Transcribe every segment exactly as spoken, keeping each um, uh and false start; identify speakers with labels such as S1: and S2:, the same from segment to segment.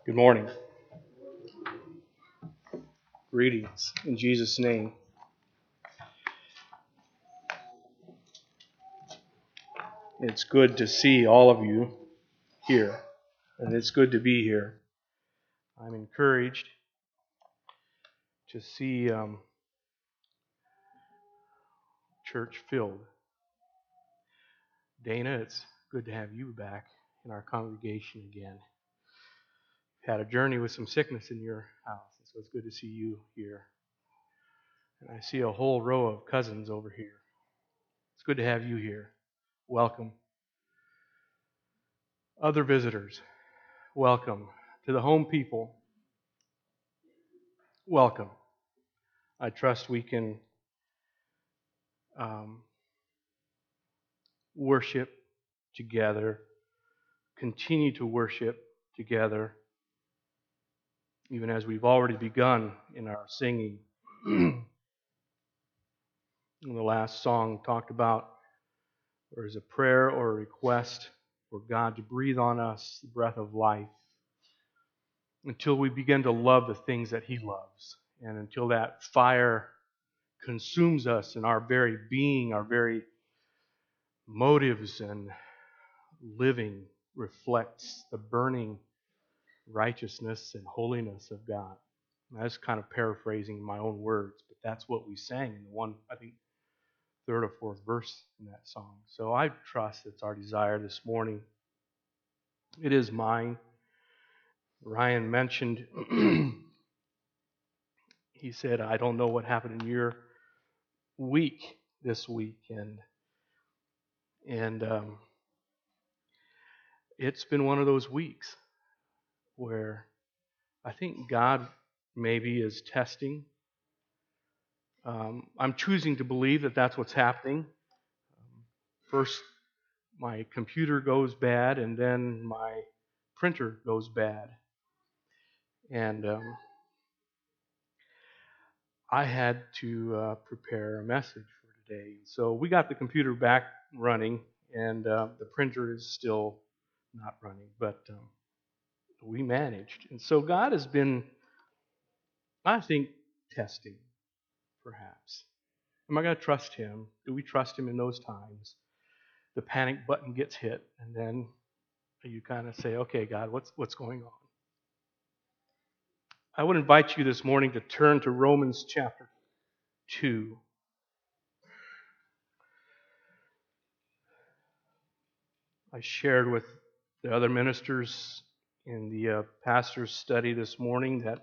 S1: Good morning. Greetings in Jesus' name. It's good to see all of you here, and it's good to be here. I'm encouraged to see um, church filled. Dana, it's good to have you back in our congregation again. You've had a journey with some sickness in your house, so it's good to see you here. And I see a whole row of cousins over here. It's good to have you here. Welcome. Other visitors, welcome. To the home people, welcome. I trust we can um, worship together, continue to worship together, even as we've already begun in our singing. In the last song talked about there is a prayer or a request for God to breathe on us the breath of life until we begin to love the things that He loves, and until that fire consumes us in our very being, our very motives and living reflects the burning righteousness and holiness of God. That's kind of paraphrasing my own words, but that's what we sang in the one, I think, third or fourth verse in that song. So I trust it's our desire this morning. It is mine. Ryan mentioned, he said, I don't know what happened in your week this week, and and um, it's been one of those weeks where I think God maybe is testing. Um, I'm choosing to believe that that's what's happening. First, my computer goes bad, and then my printer goes bad. And um, I had to uh, prepare a message for today. So we got the computer back running, and uh, the printer is still not running, but um, we managed. And so God has been, I think, testing, perhaps. Am I going to trust Him? Do we trust Him in those times? The panic button gets hit, and then you kind of say, okay, God, what's what's going on? I would invite you this morning to turn to Romans chapter two. I shared with the other ministers in the uh, pastor's study this morning that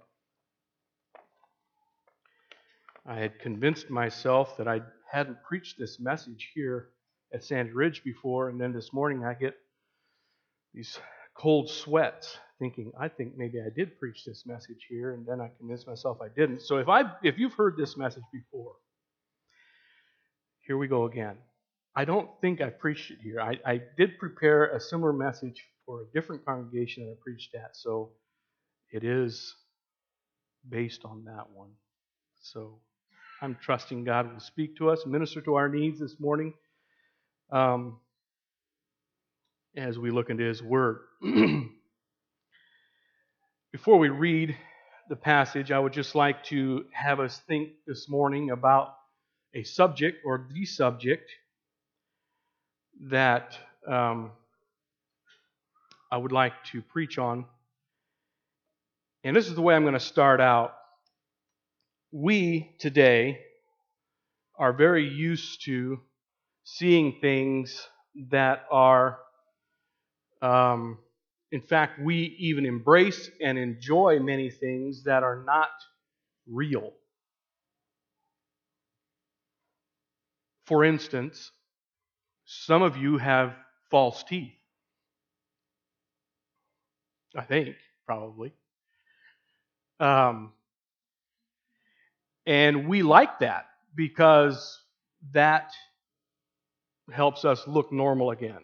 S1: I had convinced myself that I hadn't preached this message here at Sandy Ridge before, and then this morning I get these cold sweats thinking, I think maybe I did preach this message here, and then I convinced myself I didn't. So if I if you've heard this message before, here we go again. I don't think I preached it here. I, I did prepare a similar message for a different congregation that I preached at, so it is based on that one. So I'm trusting God will speak to us, minister to our needs this morning um, as we look into His Word. Before we read the passage, I would just like to have us think this morning about a subject or the subject that um, I would like to preach on. And this is the way I'm going to start out. We today are very used to seeing things that are, um, in fact, we even embrace and enjoy many things that are not real. For instance, some of you have false teeth. I think, probably. Um, and we like that because that helps us look normal again.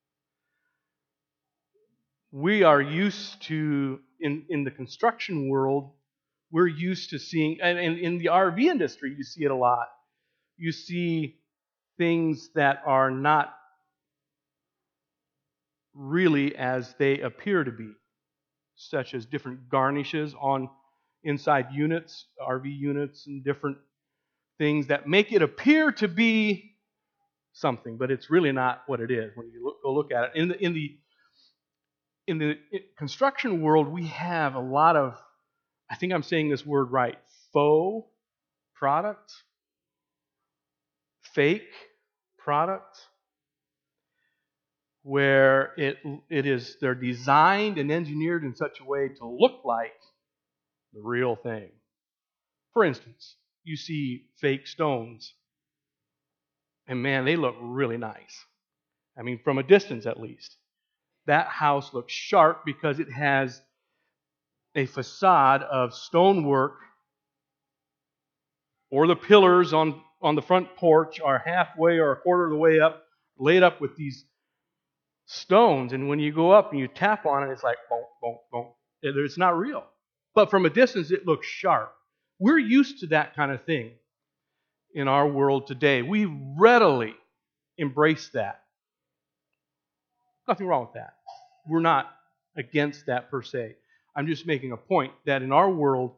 S1: We are used to, in, in the construction world, we're used to seeing, and, and in the R V industry, you see it a lot. You see things that are not really as they appear to be. such as different garnishes on inside units, R V units, and different things that make it appear to be something, but it's really not what it is when you look, go look at it. In the in the in the construction world, we have a lot of, I think I'm saying this word right, faux products, fake products, where it it is they're designed and engineered in such a way to look like the real thing. For instance, you see fake stones, and man, they look really nice. I mean, from a distance at least. That house looks sharp because it has a facade of stonework, or the pillars on, on the front porch are halfway or a quarter of the way up, laid up with these stones. And when you go up and you tap on it, it's like, boom, boom, boom. It's not real. But from a distance, it looks sharp. We're used to that kind of thing in our world today. We readily embrace that. Nothing wrong with that. We're not against that per se. I'm just making a point that in our world,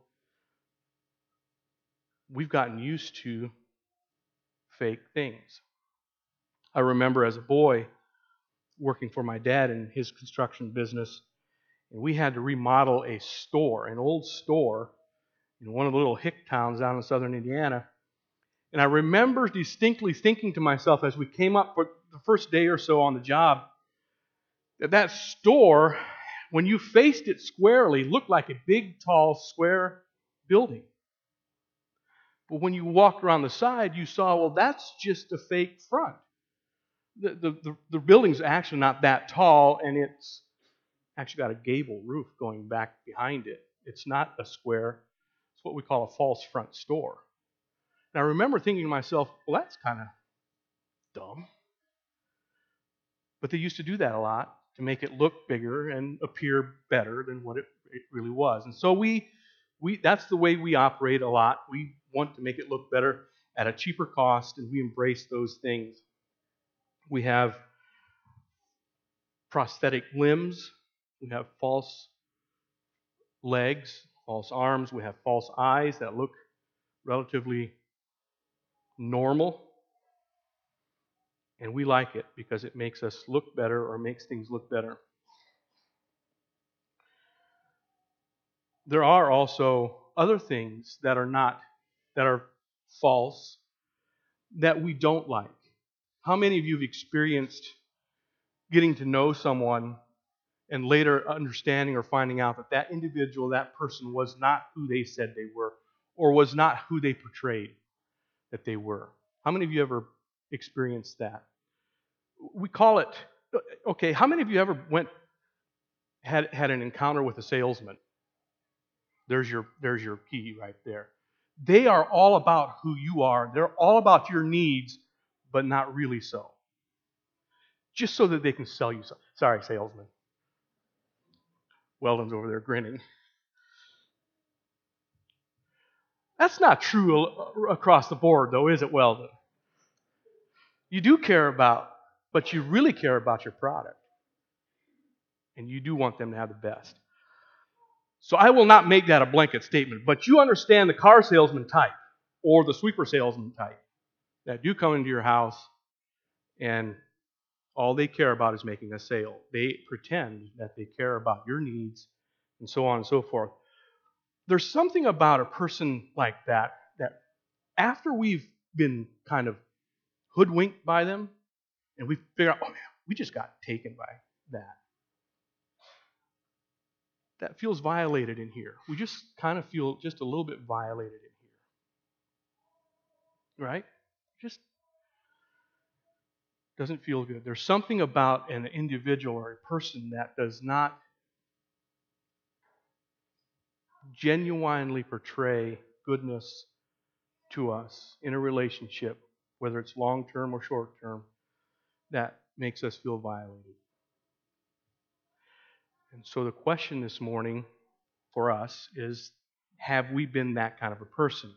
S1: we've gotten used to fake things. I remember as a boy working for my dad in his construction business, and we had to remodel a store, an old store in one of the little hick towns down in southern Indiana. And I remember distinctly thinking to myself as we came up for the first day or so on the job, that that store, when you faced it squarely, looked like a big, tall, square building. But when you walked around the side, you saw, well, that's just a fake front. The, the, the, the building's actually not that tall, and it's actually got a gable roof going back behind it. It's not a square. It's what we call a false front store. And I remember thinking to myself, well, that's kind of dumb. But they used to do that a lot to make it look bigger and appear better than what it, it really was. And so we, we that's the way we operate a lot. We want to make it look better at a cheaper cost, and we embrace those things. We have prosthetic limbs. We have false legs, false arms. We have false eyes that look relatively normal. And we like it because it makes us look better or makes things look better. There are also other things that are not, that are false, that we don't like. How many of you have experienced getting to know someone and later understanding or finding out that that individual, that person was not who they said they were, or was not who they portrayed that they were? How many of you ever experienced that? We call it, okay, how many of you ever went, had, had an encounter with a salesman? There's your, there's your key right there. They are all about who you are. They're all about your needs, but not really so. Just so that they can sell you something. Sorry, salesman. Weldon's over there grinning. That's not true across the board, though, is it, Weldon? You do care about, but you really care about your product. And you do want them to have the best. So I will not make that a blanket statement, but you understand the car salesman type or the sweeper salesman type that do come into your house and all they care about is making a sale. They pretend that they care about your needs and so on and so forth. There's something about a person like that that after we've been kind of hoodwinked by them and we figure out, oh man, we just got taken by that. That feels violated in here. We just kind of feel just a little bit violated in here. Right? Just doesn't feel good. There's something about an individual or a person that does not genuinely portray goodness to us in a relationship, whether it's long-term or short-term, that makes us feel violated. And so the question this morning for us is, have we been that kind of a person?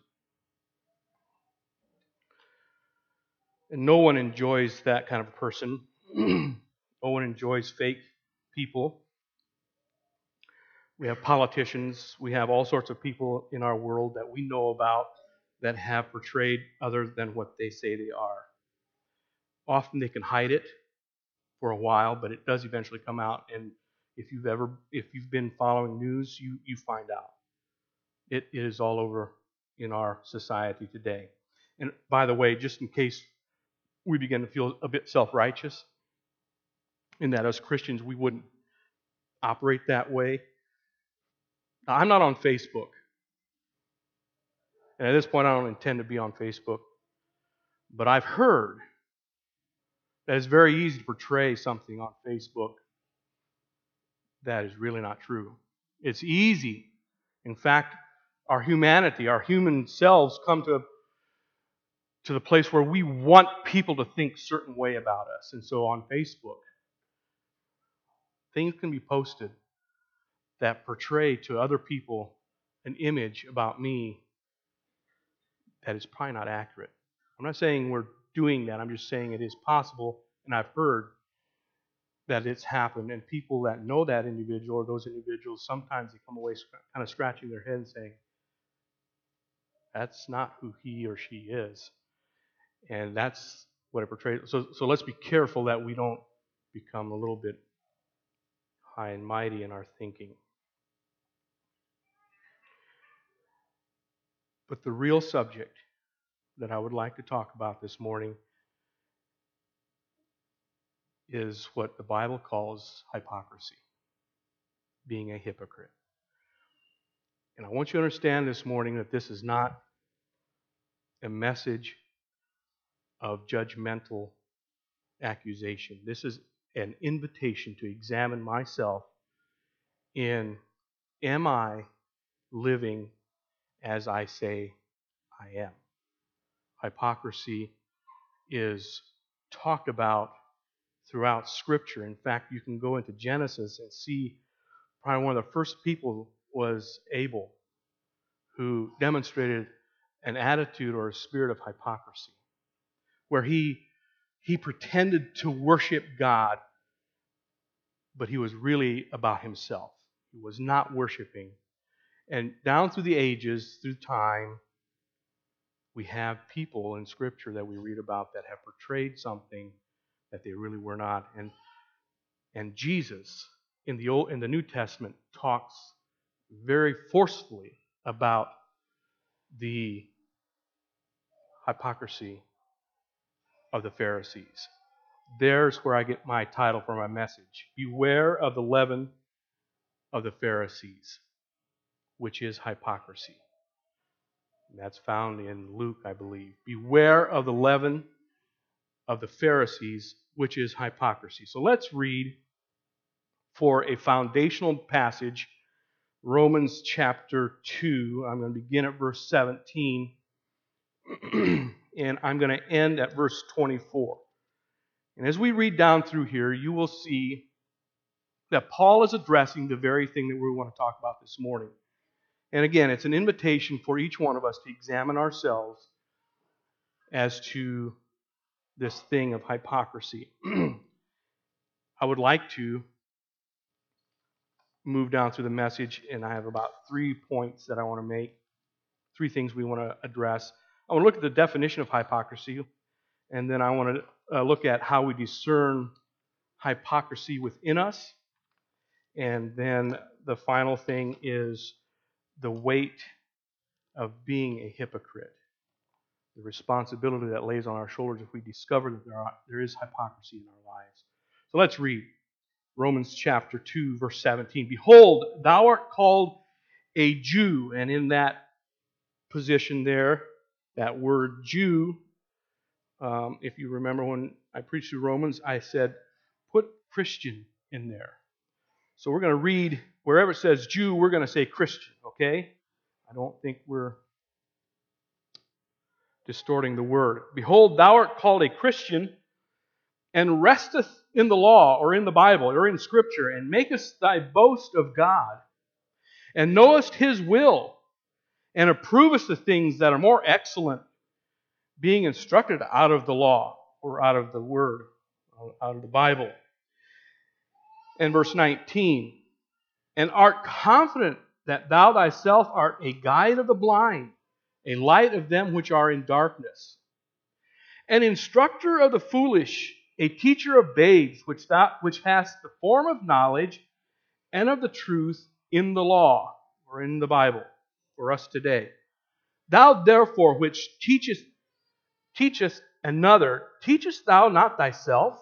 S1: And no one enjoys that kind of a person. No one enjoys fake people. We have politicians. We have all sorts of people in our world that we know about that have portrayed other than what they say they are. Often they can hide it for a while, but it does eventually come out. And if you've ever, if you've been following news, you, you find out. It is all over in our society today. And by the way, just in case we begin to feel a bit self-righteous, in that as Christians we wouldn't operate that way. Now, I'm not on Facebook. And at this point, I don't intend to be on Facebook. But I've heard that it's very easy to portray something on Facebook that is really not true. It's easy. In fact, our humanity, our human selves come to, to the place where we want people to think a certain way about us. And so on Facebook, things can be posted that portray to other people an image about me that is probably not accurate. I'm not saying we're doing that. I'm just saying it is possible, and I've heard that it's happened. And people that know that individual or those individuals, sometimes they come away kind of scratching their head and saying, that's not who he or she is. And that's what it portrays. So, so let's be careful that we don't become a little bit high and mighty in our thinking. But the real subject that I would like to talk about this morning is what the Bible calls hypocrisy, being a hypocrite. And I want you to understand this morning that this is not a message of judgmental accusation. This is an invitation to examine myself in, am I living as I say I am? Hypocrisy is talked about throughout Scripture. In fact, you can go into Genesis and see probably one of the first people was Abel, who demonstrated an attitude or a spirit of hypocrisy, where he he pretended to worship God, but he was really about himself. He was not worshiping. And down through the ages, through time, we have people in Scripture that we read about that have portrayed something that they really were not. And and Jesus in the Old in the New Testament talks very forcefully about the hypocrisy of the Pharisees. There's where I get my title for my message. Beware of the leaven of the Pharisees, which is hypocrisy. And that's found in Luke, I believe. Beware of the leaven of the Pharisees, which is hypocrisy. So let's read for a foundational passage, Romans chapter two. I'm going to begin at verse seventeen, and I'm going to end at verse twenty-four. And as we read down through here, you will see that Paul is addressing the very thing that we want to talk about this morning. And again, it's an invitation for each one of us to examine ourselves as to this thing of hypocrisy. I would like to move down through the message, and I have about three points that I want to make, three things we want to address. I want to look at the definition of hypocrisy, and then I want to uh, look at how we discern hypocrisy within us. And then the final thing is the weight of being a hypocrite, the responsibility that lays on our shoulders if we discover that there, are, there is hypocrisy in our lives. So let's read Romans chapter two, verse seventeen. Behold, thou art called a Jew, and in that position there, that word Jew, um, if you remember when I preached through Romans, I said, put Christian in there. So we're going to read, wherever it says Jew, we're going to say Christian, okay? I don't think we're distorting the word. Behold, thou art called a Christian, and resteth in the law, or in the Bible, or in Scripture, and makest thy boast of God, and knowest His will, and approvest the things that are more excellent, being instructed out of the law, or out of the Word, out of the Bible. And verse nineteen, and art confident that thou thyself art a guide of the blind, a light of them which are in darkness, an instructor of the foolish, a teacher of babes, which thou, which hast the form of knowledge and of the truth in the law, or in the Bible, for us today. Thou therefore which teachest, teachest another, teachest thou not thyself?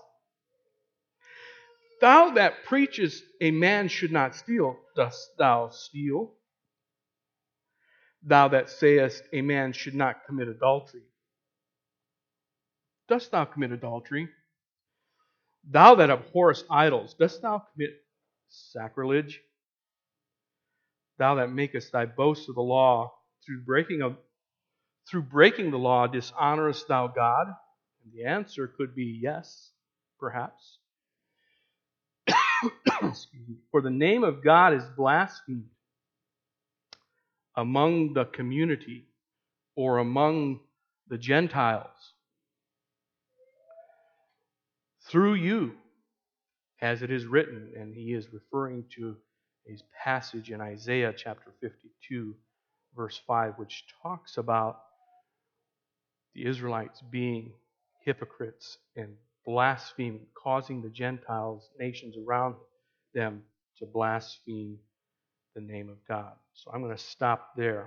S1: Thou that preachest a man should not steal, dost thou steal? Thou that sayest a man should not commit adultery, dost thou commit adultery? Thou that abhorrest idols, dost thou commit sacrilege? Thou that makest thy boast of the law, through breaking of through breaking the law, dishonorest thou God? And the answer could be yes, perhaps. For the name of God is blasphemed among the community or among the Gentiles through you, as it is written. And he is referring to a passage in Isaiah chapter fifty-two, verse five, which talks about the Israelites being hypocrites and blaspheming, causing the Gentiles, nations around them, to blaspheme the name of God. So I'm going to stop there.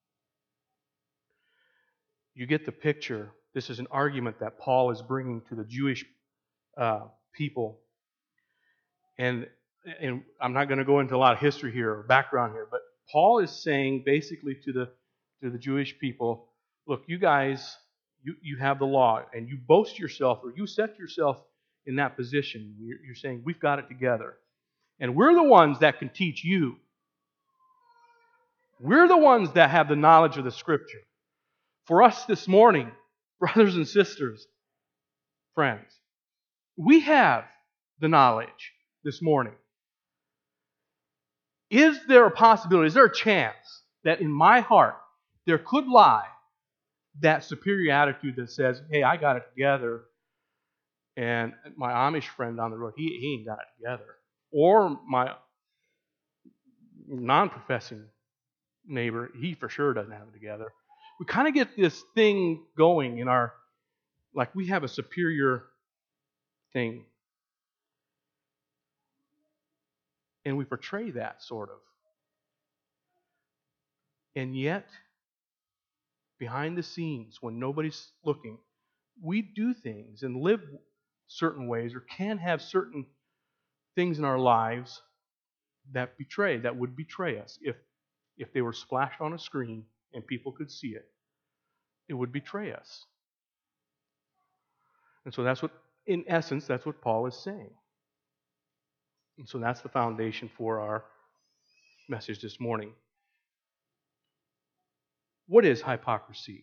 S1: You get the picture. This is an argument that Paul is bringing to the Jewish uh, people. And, and I'm not going to go into a lot of history here or background here, but Paul is saying basically to the to the Jewish people, look, you guys, you, you have the law, and you boast yourself, or you set yourself in that position. You're, you're saying, we've got it together. And we're the ones that can teach you. We're the ones that have the knowledge of the Scripture. For us this morning, brothers and sisters, friends, we have the knowledge this morning. Is there a possibility, is there a chance that in my heart there could lie that superior attitude that says, hey, I got it together, and my Amish friend down the road, he, he ain't got it together. Or my non-professing neighbor, he for sure doesn't have it together. We kind of get this thing going in our, like we have a superior thing. And we portray that, sort of. And yet, behind the scenes, when nobody's looking, we do things and live certain ways, or can have certain things in our lives that betray, that would betray us. If, if they were splashed on a screen and people could see it, it would betray us. And so that's what, in essence, that's what Paul is saying. And so that's the foundation for our message this morning. What is hypocrisy?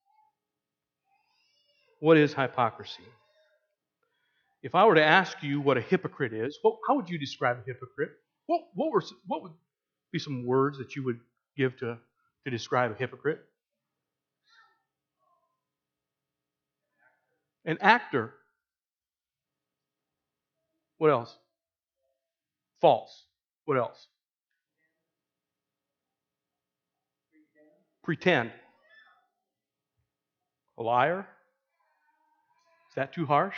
S1: What is hypocrisy? If I were to ask you what a hypocrite is, what, how would you describe a hypocrite? What, what, were, what would be some words that you would give to, to describe a hypocrite? An actor. What else? False. What else? Pretend. A liar? Is that too harsh?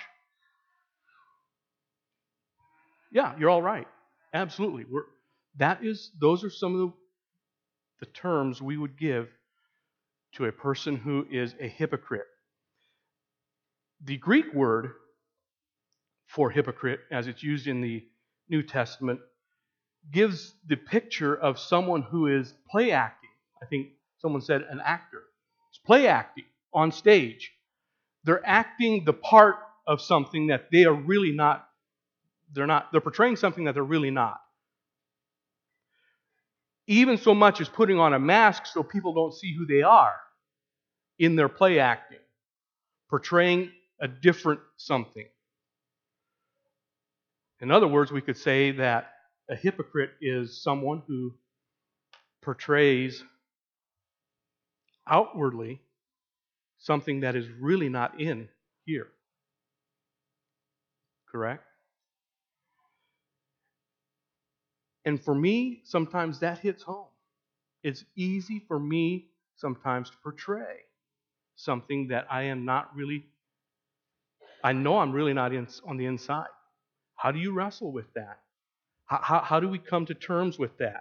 S1: Yeah, you're all right. Absolutely. We're, that is, those are some of the, the terms we would give to a person who is a hypocrite. The Greek word for hypocrite, as it's used in the New Testament, gives the picture of someone who is play acting. I think someone said an actor. It's play acting on stage. They're acting the part of something that they are really not. They're not. They're portraying something that they're really not. Even so much as putting on a mask so people don't see who they are in their play acting, portraying a different something. In other words, we could say that a hypocrite is someone who portrays outwardly something that is really not in here. Correct? And for me, sometimes that hits home. It's easy for me sometimes to portray something that I am not really, I know I'm really not in, on the inside. How do you wrestle with that? How, how, how do we come to terms with that?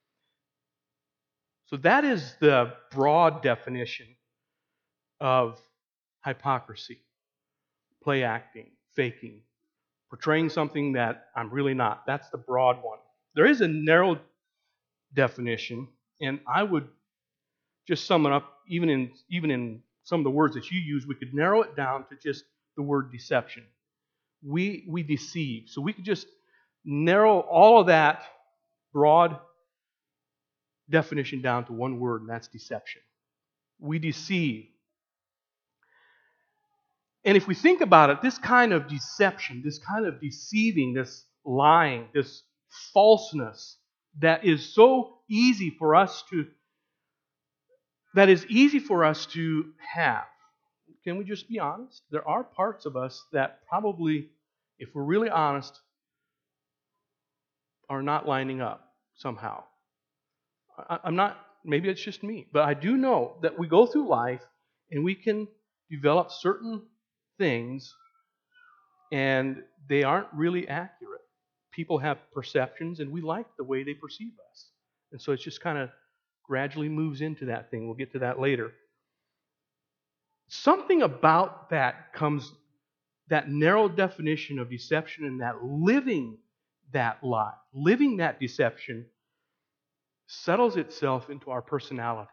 S1: So that is the broad definition of hypocrisy. Play acting, faking, portraying something that I'm really not. That's the broad one. There is a narrow definition, and I would just sum it up, even in even in some of the words that you use, we could narrow it down to just the word deception. We we deceive. So we could just narrow all of that broad definition down to one word, and that's deception. We deceive. And if we think about it, this kind of deception, this kind of deceiving, this lying, this falseness that is so easy for us to that is easy for us to have. Can we just be honest? There are parts of us that probably, if we're really honest, are not lining up somehow. I, I'm not, maybe it's just me, but I do know that we go through life and we can develop certain things and they aren't really accurate. People have perceptions and we like the way they perceive us. And so it's just kind of gradually moves into that thing. We'll get to that later. Something about that comes, that narrow definition of deception and that living that lie, living that deception settles itself into our personality,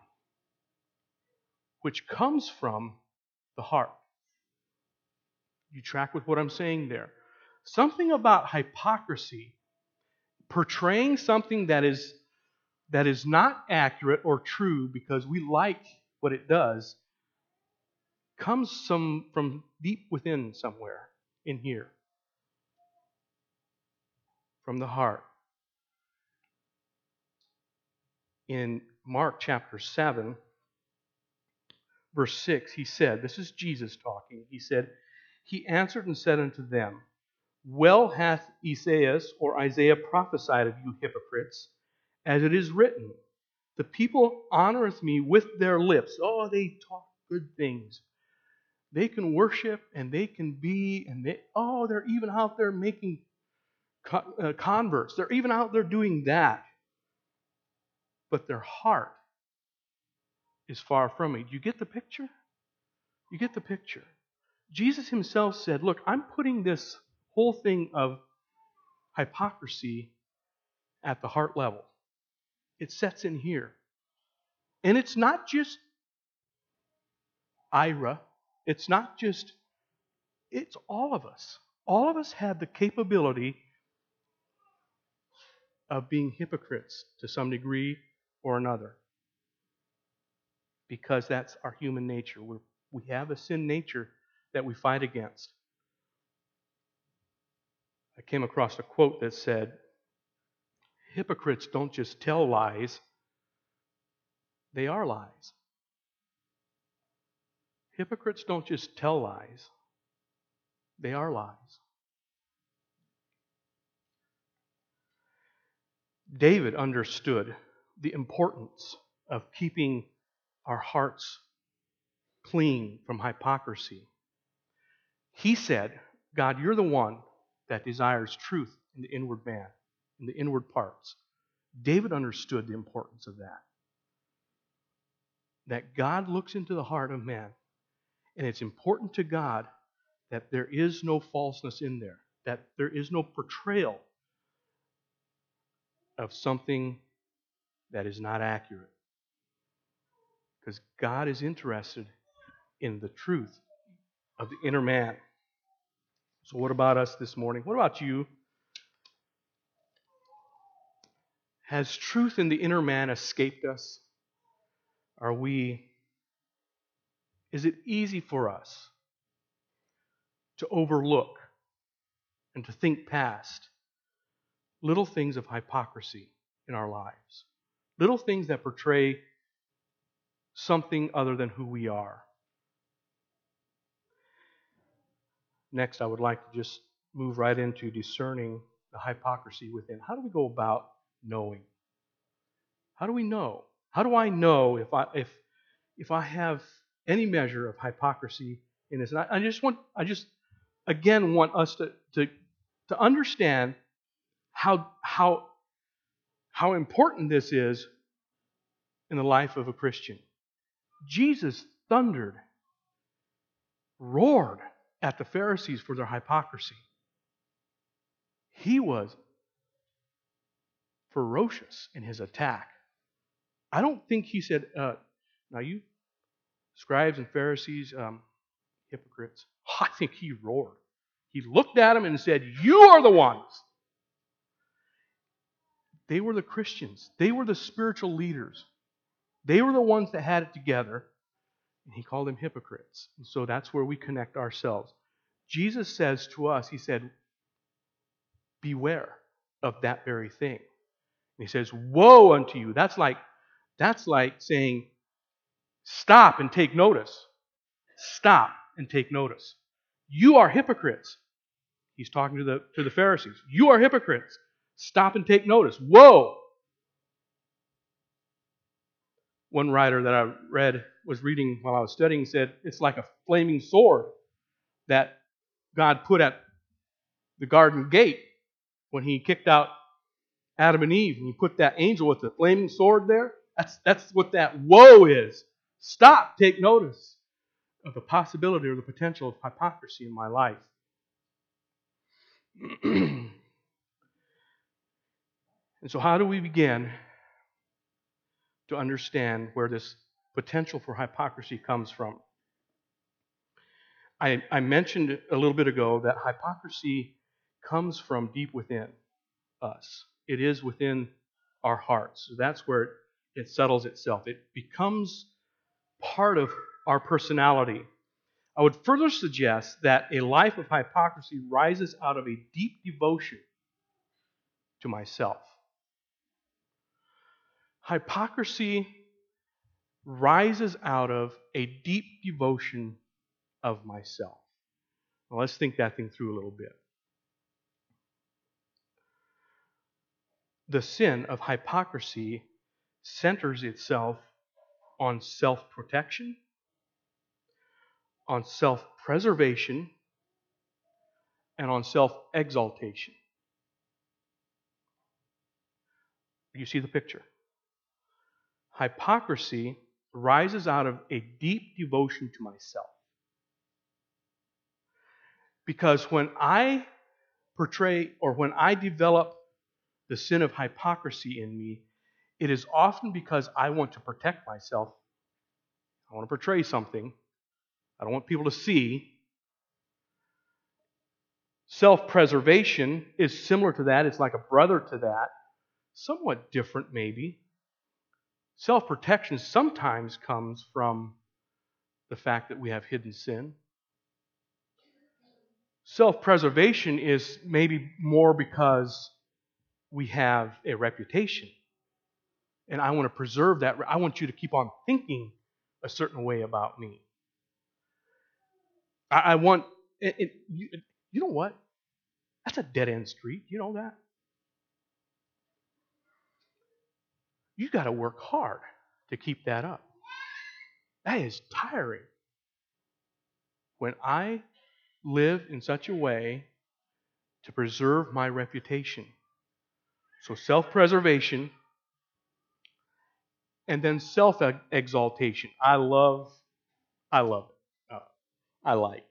S1: which comes from the heart. You track with what I'm saying there. Something about hypocrisy, portraying something that is that is not accurate or true because we like what it does, comes some from deep within somewhere in here. From the heart. In Mark chapter seven, verse six, he said, this is Jesus talking, he said, he answered and said unto them, well hath Esaias or Isaiah prophesied of you hypocrites, as it is written, the people honoreth me with their lips. Oh, they talk good things. They can worship and they can be, and they, oh, they're even out there making converts. They're even out there doing that. But their heart is far from me. Do you get the picture? You get the picture. Jesus himself said, look, I'm putting this whole thing of hypocrisy at the heart level. It sets in here. And it's not just Ira. It's not just, it's all of us. All of us have the capability of being hypocrites to some degree or another. Because that's our human nature. We're, we have a sin nature that we fight against. I came across a quote that said, hypocrites don't just tell lies, they are lies. Hypocrites don't just tell lies, they are lies. David understood the importance of keeping our hearts clean from hypocrisy. He said, God, you're the one that desires truth in the inward man, in the inward parts. David understood the importance of that. That God looks into the heart of man, and it's important to God that there is no falseness in there, that there is no portrayal of something that is not accurate. Because God is interested in the truth of the inner man. So what about us this morning? What about you? Has truth in the inner man escaped us? Are we, is it easy for us to overlook and to think past little things of hypocrisy in our lives? Little things that portray something other than who we are. Next, I would like to just move right into discerning the hypocrisy within. How do we go about knowing. How do we know? How do I know if I if if I have any measure of hypocrisy in this? And I, I just want I just again want us to to to understand how how how important this is in the life of a Christian. Jesus thundered, roared at the Pharisees for their hypocrisy. He was ferocious in his attack. I don't think he said, uh, now you scribes and Pharisees, um, hypocrites. I think he roared. He looked at them and said, you are the ones. They were the Christians. They were the spiritual leaders. They were the ones that had it together. And he called them hypocrites. And so that's where we connect ourselves. Jesus says to us, he said, beware of that very thing. And he says, woe unto you. That's like, that's like saying, stop and take notice. Stop and take notice. You are hypocrites. He's talking to the, to the Pharisees. You are hypocrites. Stop and take notice. Whoa! One writer that I read, was reading while I was studying, said it's like a flaming sword that God put at the garden gate when he kicked out Adam and Eve, and he put that angel with the flaming sword there. That's, that's what that woe is. Stop, take notice of the possibility or the potential of hypocrisy in my life. And so how do we begin to understand where this potential for hypocrisy comes from? I, I mentioned a little bit ago that hypocrisy comes from deep within us. It is within our hearts. So that's where it, it settles itself. It becomes part of our personality. I would further suggest that a life of hypocrisy rises out of a deep devotion to myself. Hypocrisy rises out of a deep devotion of myself. Now let's think that thing through a little bit. The sin of hypocrisy centers itself on self-protection, on self-preservation, and on self-exaltation. You see the picture? Hypocrisy rises out of a deep devotion to myself. Because when I portray or when I develop the sin of hypocrisy in me, it is often because I want to protect myself. I want to portray something. I don't want people to see. Self-preservation is similar to that. It's like a brother to that. Somewhat different, maybe. Self-protection sometimes comes from the fact that we have hidden sin. Self-preservation is maybe more because we have a reputation. And I want to preserve that. I want you to keep on thinking a certain way about me. I, I want, it, it, you, you know what? That's a dead-end street. You know that? You got to work hard to keep that up. That is tiring. When I live in such a way to preserve my reputation. So self-preservation and then self-exaltation. I love, I love it. Uh, I like.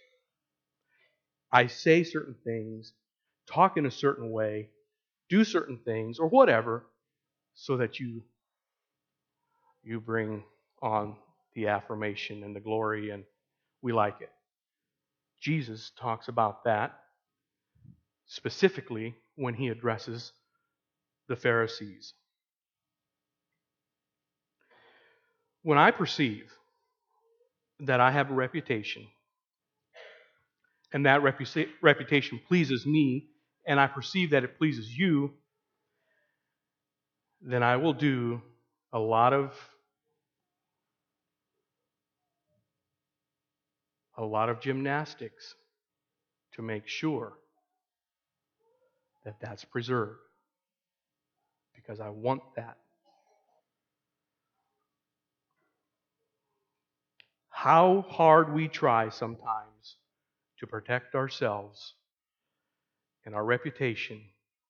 S1: I say certain things, talk in a certain way, do certain things, or whatever, so that you you bring on the affirmation and the glory, and we like it. Jesus talks about that specifically when he addresses the Pharisees. When I perceive that I have a reputation, and that repu- reputation pleases me, and I perceive that it pleases you, then I will do a lot of a lot of gymnastics to make sure that that's preserved. because I want that. How hard we try sometimes to protect ourselves and our reputation.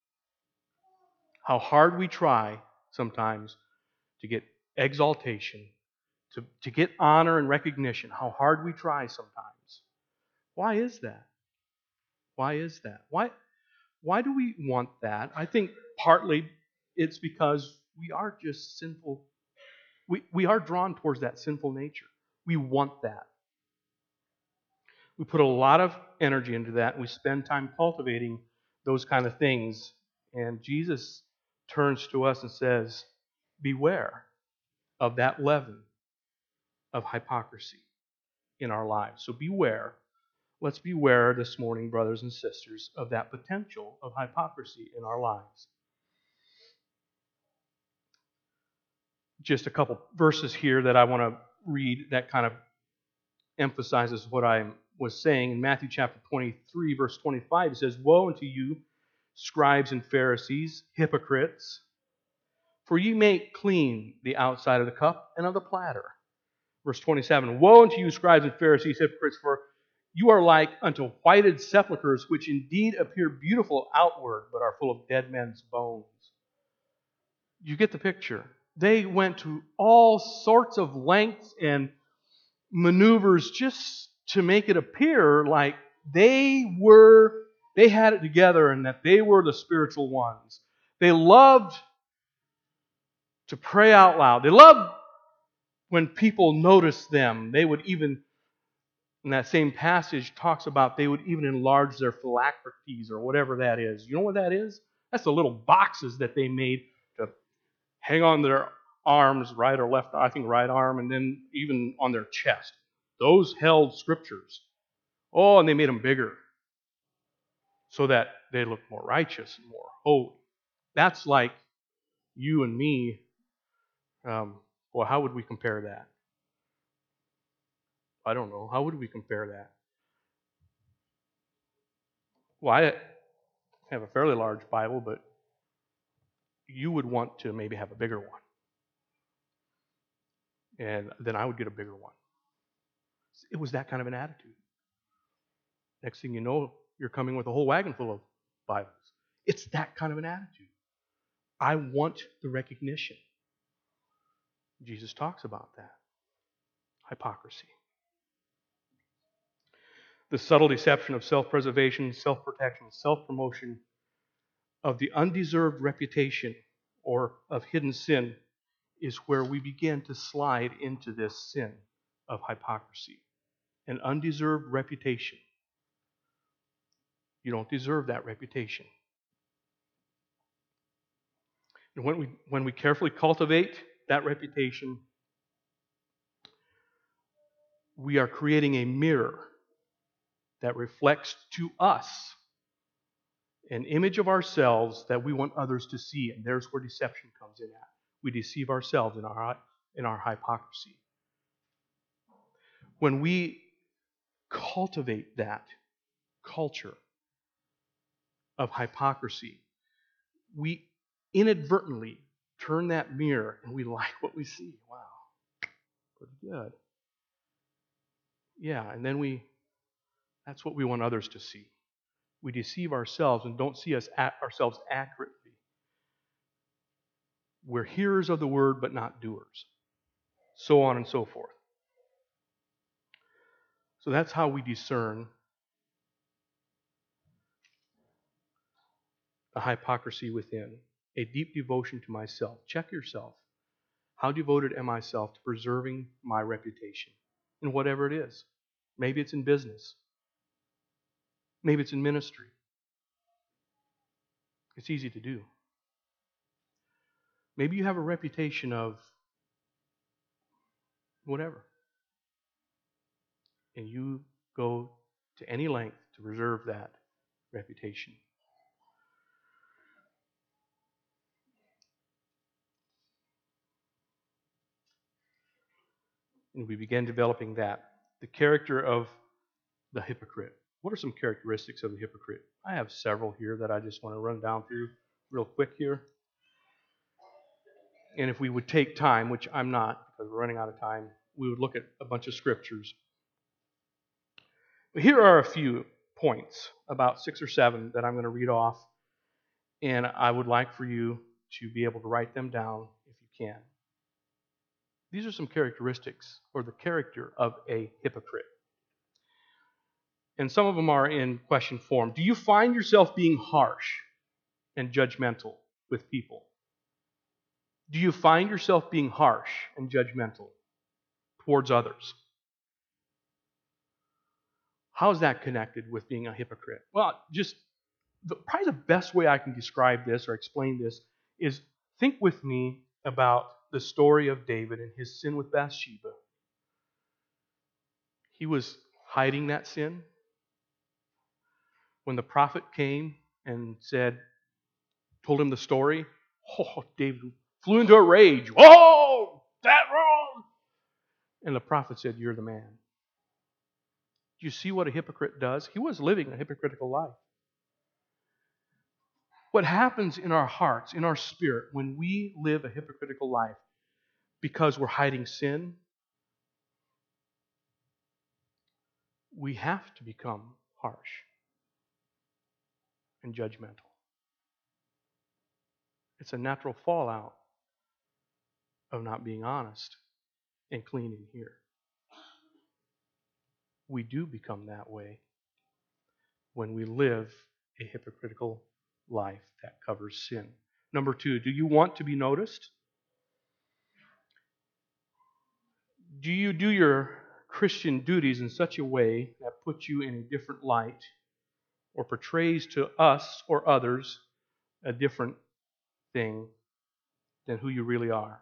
S1: How hard we try sometimes to get exaltation, to, to get honor and recognition. How hard we try sometimes. Why is that? Why is that? Why, why do we want that? I think partly it's because we are just sinful. We, we are drawn towards that sinful nature. We want that. We put a lot of energy into that, and we spend time cultivating those kind of things. And Jesus turns to us and says, beware of that leaven of hypocrisy in our lives. So beware. Let's beware this morning, brothers and sisters, of that potential of hypocrisy in our lives. Just a couple verses here that I want to read that kind of emphasizes what I was saying. In Matthew chapter twenty-three, verse twenty-five, it says, "Woe unto you, scribes and Pharisees, hypocrites, for ye make clean the outside of the cup and of the platter." Verse twenty-seven, "Woe unto you, scribes and Pharisees, hypocrites, for you are like unto whited sepulchres, which indeed appear beautiful outward, but are full of dead men's bones." You get the picture. They went to all sorts of lengths and maneuvers just to make it appear like they were, they had it together and that they were the spiritual ones. They loved to pray out loud. They loved when people noticed them. They would even, in that same passage, talks about they would even enlarge their phylacteries or whatever that is. You know what that is? That's the little boxes that they made to hang on their arms, right or left, I think right arm, and then even on their chest. Those held scriptures. Oh, and they made them bigger so that they looked more righteous and more holy. That's like you and me. Um, well, how would we compare that? I don't know. How would we compare that? Well, I have a fairly large Bible, but you would want to maybe have a bigger one. And then I would get a bigger one. It was that kind of an attitude. Next thing you know, you're coming with a whole wagon full of Bibles. It's that kind of an attitude. I want the recognition. Jesus talks about that. Hypocrisy. The subtle deception of self-preservation, self-protection, self-promotion, of the undeserved reputation or of hidden sin is where we begin to slide into this sin of hypocrisy. An undeserved reputation. You don't deserve that reputation. And when we, when we carefully cultivate that reputation, we are creating a mirror that reflects to us an image of ourselves that we want others to see. And there's where deception comes in at. We deceive ourselves in our, in our hypocrisy. When we cultivate that culture of hypocrisy, we inadvertently turn that mirror and we like what we see. Wow, pretty good. Yeah, and then we, that's what we want others to see. We deceive ourselves and don't see us at ourselves accurately. We're hearers of the word but not doers. So on and so forth. So that's how we discern the hypocrisy within. A deep devotion to myself. Check yourself. How devoted am I self to preserving my reputation in whatever it is? Maybe it's in business. Maybe it's in ministry. It's easy to do. Maybe you have a reputation of whatever. And you go to any length to preserve that reputation. And we begin developing that. The character of the hypocrite. What are some characteristics of the hypocrite? I have several here that I just want to run down through real quick here. And if we would take time, which I'm not because we're running out of time, we would look at a bunch of scriptures. But here are a few points, about six or seven, that I'm going to read off. And I would like for you to be able to write them down if you can. These are some characteristics or the character of a hypocrite. And some of them are in question form. Do you find yourself being harsh and judgmental with people? Do you find yourself being harsh and judgmental towards others? How is that connected with being a hypocrite? Well, just the, probably the best way I can describe this or explain this is think with me about the story of David and his sin with Bathsheba. He was hiding that sin. When the prophet came and said, told him the story, oh, David flew into a rage. Oh, that wrong. And the prophet said, you're the man. Do you see what a hypocrite does? He was living a hypocritical life. What happens in our hearts, in our spirit, when we live a hypocritical life because we're hiding sin, we have to become harsh and judgmental. It's a natural fallout of not being honest and clean in here. We do become that way when we live a hypocritical life that covers sin. Number two, do you want to be noticed? Do you do your Christian duties in such a way that puts you in a different light or portrays to us or others a different thing than who you really are?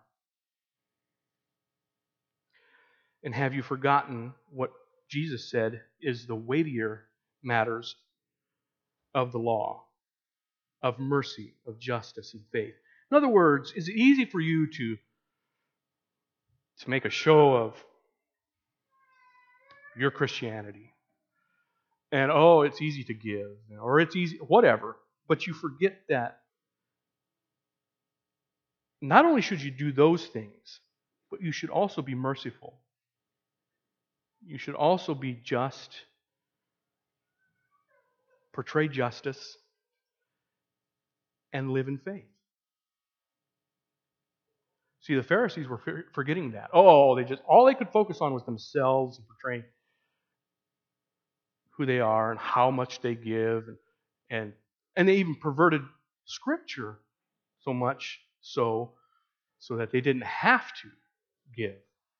S1: And have you forgotten what Jesus said is the weightier matters of the law, of mercy, of justice, and faith? In other words, is it easy for you to, to make a show of your Christianity? And, oh, it's easy to give, or it's easy, whatever. But you forget that not only should you do those things, but you should also be merciful. You should also be just, portray justice, and live in faith. See, the Pharisees were forgetting that. Oh, they just all they could focus on was themselves and portraying who they are and how much they give, and and, and they even perverted Scripture so much so so that they didn't have to give.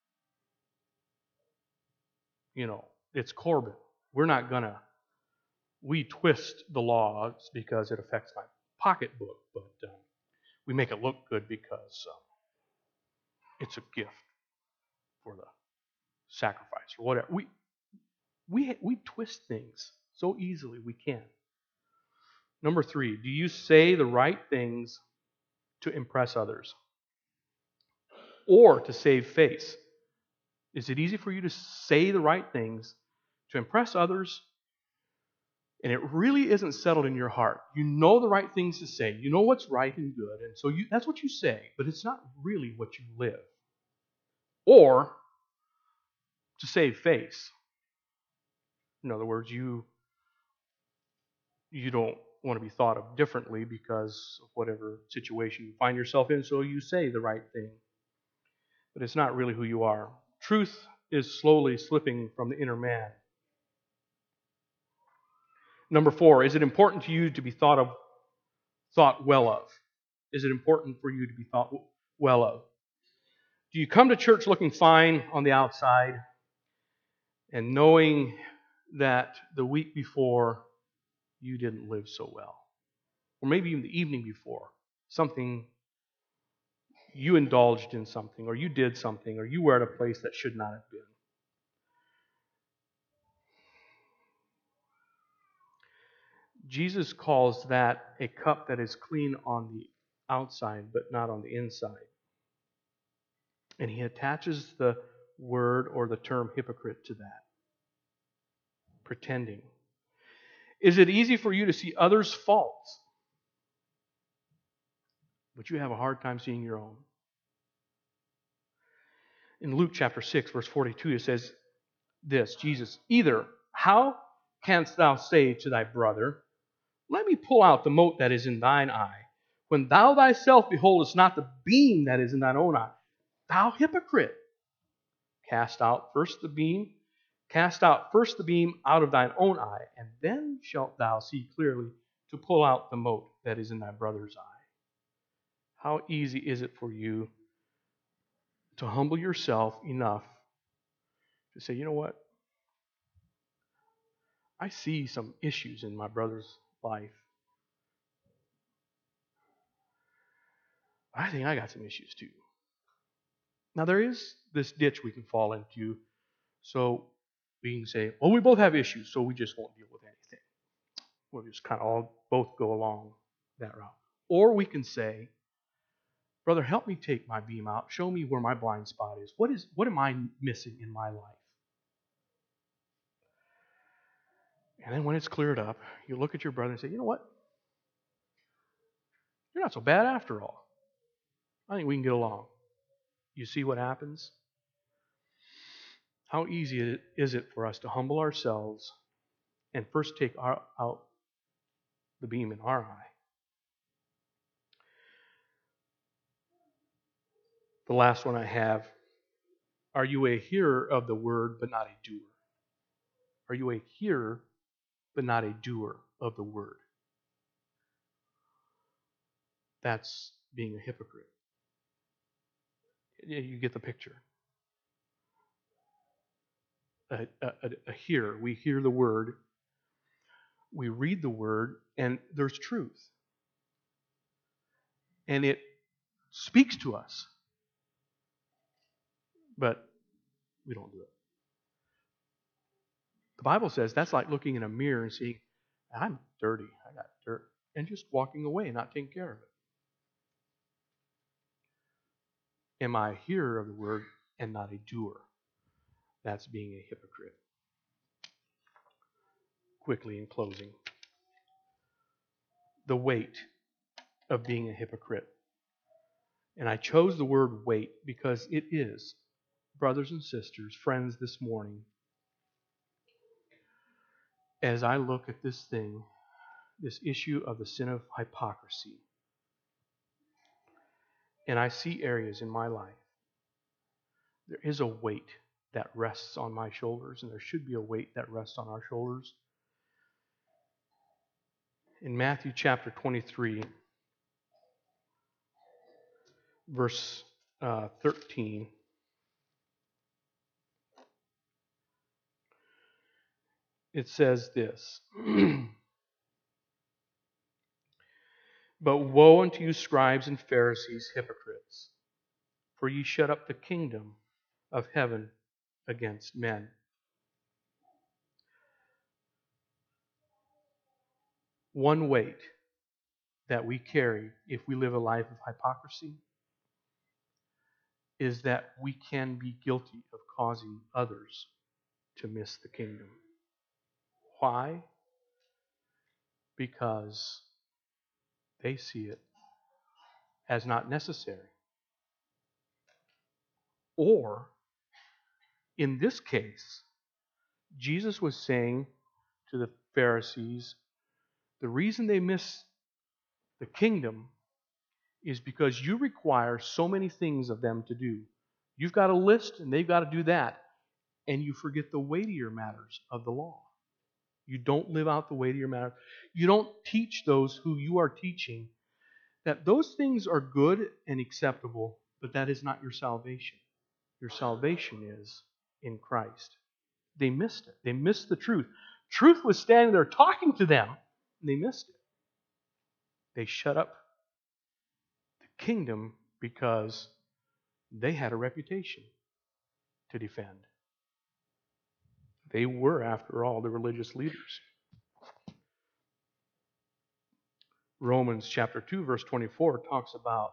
S1: You know, it's Corbin. We're not gonna we twist the laws because it affects my pocketbook, but um, we make it look good because um, it's a gift for the sacrifice or whatever. We we we twist things so easily we can. Number three, do you say the right things to impress others or to save face? Is it easy for you to say the right things to impress others, and it really isn't settled in your heart? You know the right things to say. You know what's right and good, and so you, that's what you say, but it's not really what you live. Or to save face. In other words, you you don't want to be thought of differently because of whatever situation you find yourself in, so you say the right thing. But it's not really who you are. Truth is slowly slipping from the inner man. Number four, is it important to you to be thought of, thought well of? Is it important for you to be thought well of? Do you come to church looking fine on the outside and knowing that the week before you didn't live so well? Or maybe even the evening before, something, you indulged in something, or you did something, or you were at a place that should not have been. Jesus calls that a cup that is clean on the outside, but not on the inside. And he attaches the word or the term hypocrite to that. Pretending. Is it easy for you to see others' faults, but you have a hard time seeing your own? In Luke chapter six, verse forty-two, it says this, Jesus, either, how canst thou say to thy brother, let me pull out the mote that is in thine eye, when thou thyself beholdest not the beam that is in thine own eye? Thou hypocrite! Cast out first the beam, cast out first the beam out of thine own eye, and then shalt thou see clearly to pull out the mote that is in thy brother's eye. How easy is it for you to humble yourself enough to say, you know what? I see some issues in my brother's life. I think I got some issues too. Now there is this ditch we can fall into, so we can say, well, we both have issues, so we just won't deal with anything. We'll just kind of all both go along that route. Or we can say, brother, help me take my beam out. Show me where my blind spot is. What is what am I missing in my life? And then when it's cleared up, you look at your brother and say, you know what? You're not so bad after all. I think we can get along. You see what happens? How easy is it for us to humble ourselves and first take our, out the beam in our eye? The last one I have, are you a hearer of the word but not a doer? Are you a hearer but not a doer of the word? That's being a hypocrite. You get the picture. A, a, a hearer, we hear the word, we read the word, and there's truth. And it speaks to us. But we don't do it. The Bible says that's like looking in a mirror and seeing, I'm dirty, I got dirt, and just walking away and not taking care of it. Am I a hearer of the word and not a doer? That's being a hypocrite. Quickly in closing, the weight of being a hypocrite. And I chose the word weight because it is, brothers and sisters, friends, this morning, as I look at this thing, this issue of the sin of hypocrisy, and I see areas in my life, there is a weight that rests on my shoulders, and there should be a weight that rests on our shoulders. In Matthew chapter twenty-three, verse uh, thirteen, it says this, but woe unto you, scribes and Pharisees, hypocrites, for ye shut up the kingdom of heaven against men. One weight that we carry if we live a life of hypocrisy is that we can be guilty of causing others to miss the kingdom. Why? Because they see it as not necessary. Or, in this case, Jesus was saying to the Pharisees, the reason they miss the kingdom is because you require so many things of them to do. You've got a list and they've got to do that. And you forget the weightier matters of the law. You don't live out the weightier matters. You don't teach those who you are teaching that those things are good and acceptable, but that is not your salvation. Your salvation is in Christ. They missed it. They missed the truth. Truth was standing there talking to them, and they missed it. They shut up the kingdom because they had a reputation to defend. They were, after all, the religious leaders. Romans chapter two, verse twenty-four talks about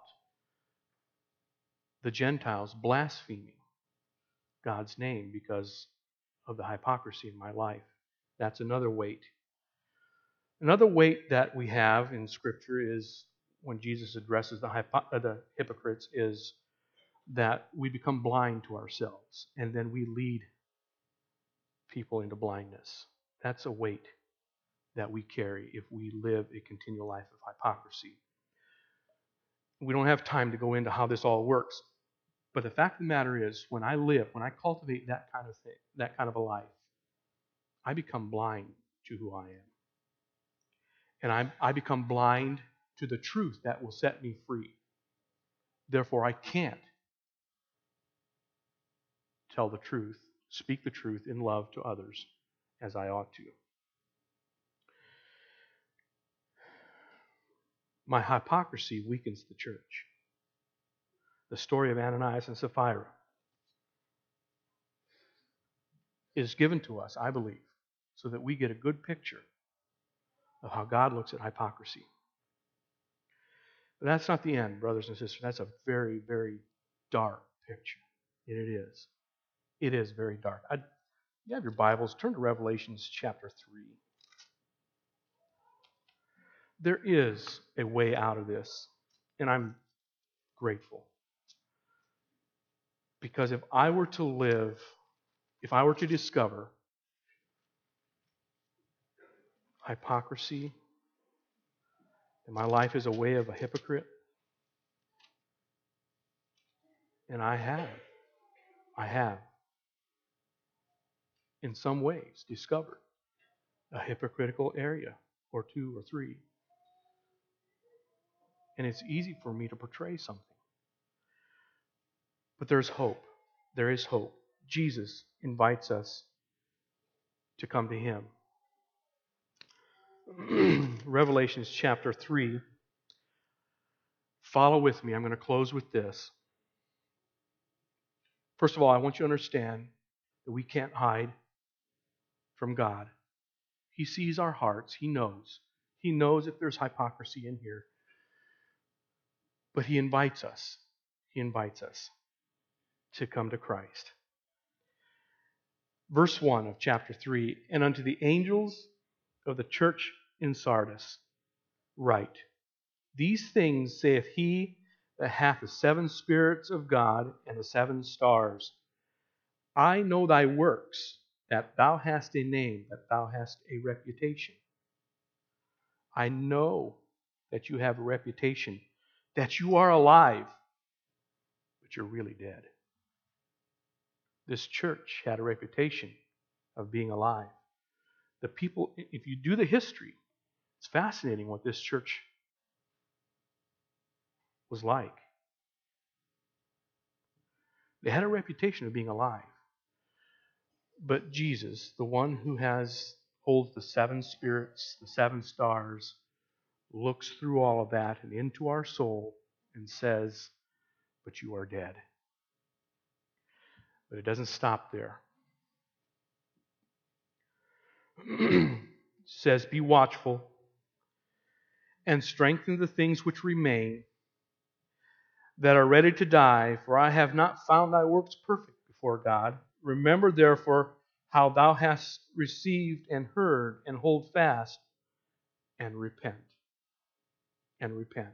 S1: the Gentiles blaspheming God's name because of the hypocrisy in my life. That's another weight. Another weight that we have in Scripture is when Jesus addresses the, hypo- uh, the hypocrites is that we become blind to ourselves, and then we lead people into blindness. That's a weight that we carry if we live a continual life of hypocrisy. We don't have time to go into how this all works, but the fact of the matter is, when I live, when I cultivate that kind of thing, that kind of a life, I become blind to who I am. And I, I become blind to the truth that will set me free. Therefore, I can't tell the truth, speak the truth in love to others as I ought to. My hypocrisy weakens the church. The story of Ananias and Sapphira is given to us, I believe, so that we get a good picture of how God looks at hypocrisy. But that's not the end, brothers and sisters. That's a very, very dark picture. And it is. It is very dark. I'd, you have your Bibles. Turn to Revelations chapter three. There is a way out of this, and I'm grateful. Because if I were to live, if I were to discover hypocrisy, and my life is a way of a hypocrite, and I have, I have, in some ways, discovered a hypocritical area, or two or three. And it's easy for me to portray something. But there's hope. There is hope. Jesus invites us to come to Him. Revelations chapter three. Follow with me. I'm going to close with this. First of all, I want you to understand that we can't hide from God. He sees our hearts. He knows. He knows if there's hypocrisy in here. But He invites us. He invites us to come to Christ. Verse one of chapter three, and unto the angels of the church in Sardis write, These things saith he that hath the seven spirits of God and the seven stars. I know thy works, that thou hast a name, that thou hast a reputation. I know that you have a reputation, that you are alive, but you're really dead. This church had a reputation of being alive. The people, if you do the history, it's fascinating what this church was like. They had a reputation of being alive. But Jesus, the one who has holds the seven spirits, the seven stars, looks through all of that and into our soul and says, but you are dead. But it doesn't stop there. It says, be watchful and strengthen the things which remain that are ready to die, for I have not found thy works perfect before God. Remember therefore how thou hast received and heard, and hold fast, and repent. And repent.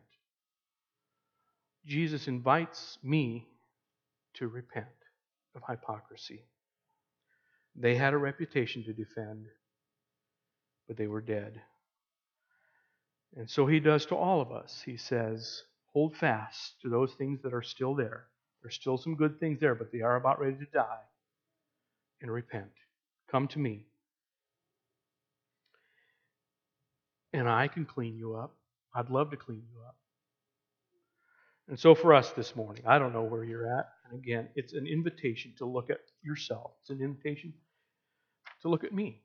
S1: Jesus invites me to repent of hypocrisy. They had a reputation to defend, but they were dead. And so He does to all of us. He says, hold fast to those things that are still there. There's still some good things there, but they are about ready to die. And repent. Come to me. And I can clean you up. I'd love to clean you up. And so for us this morning, I don't know where you're at. And again, it's an invitation to look at yourself. It's an invitation to look at me.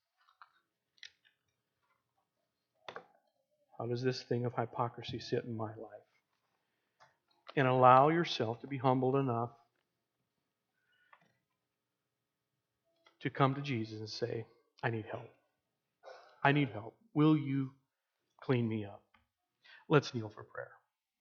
S1: How does this thing of hypocrisy sit in my life? And allow yourself to be humbled enough to come to Jesus and say, I need help. I need help. Will you clean me up? Let's kneel for prayer.